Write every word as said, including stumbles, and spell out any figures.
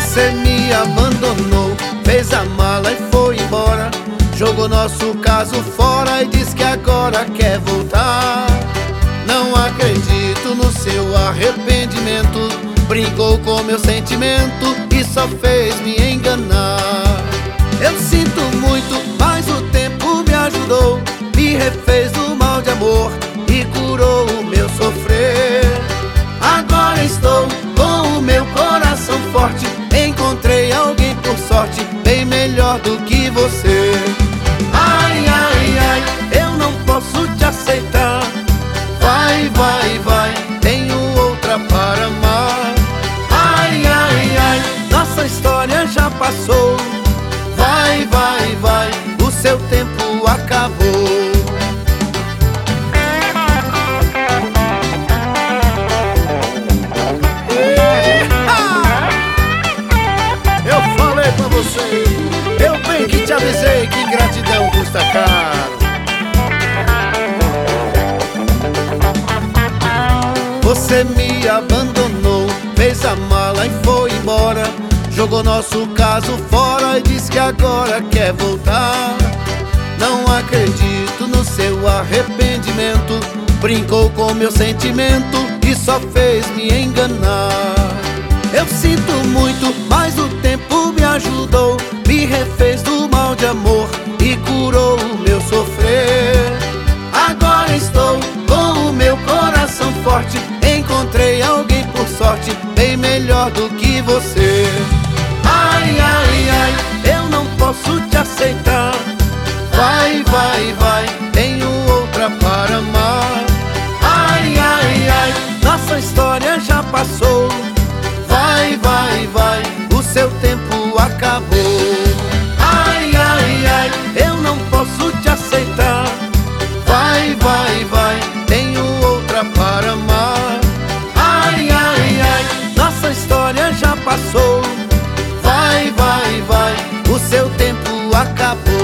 Você me abandonou, fez a mala e foi embora. Jogou nosso caso fora e diz que agora quer voltar. Não acredito no seu arrependimento. Brincou com meu sentimento e só fez me enganar. Eu sinto muito, mas o tempo me ajudou. Me refez do mal de amor e curou o meu sofrer. Agora estou com o meu coração forte. Encontrei alguém por sorte, bem melhor do que você. Ai, ai, ai, eu não posso te aceitar. Vai, vai, vai, tenho outra para amar. Ai, ai, ai, nossa história já passou. Vai, vai, vai, o seu tempo acabou. Eu falei pra você, eu bem que te avisei que ingratidão custa caro. Você me abandonou, fez a mala e foi embora. Jogou nosso caso fora e diz que agora quer voltar. Não acredito no seu arrependimento. Brincou com meu sentimento e só fez me enganar. Eu sinto muito, mas o tempo me ajudou. Me refez do mal de amor e curou o meu sofrer. Agora estou com o meu coração forte. Encontrei alguém por sorte, bem melhor do que você. Ai, ai, ai, eu não posso te aceitar. Vai, vai, vai, tenho outra para amar. Ai, ai, ai, nossa história já passou. Vai, vai, vai, o seu tempo acabou. Ai, ai, ai, eu não posso te aceitar. Vai, vai, vai, tenho outra para amar. Ai, ai, ai, nossa história já passou. Vai, vai, vai, o seu tempo acabou.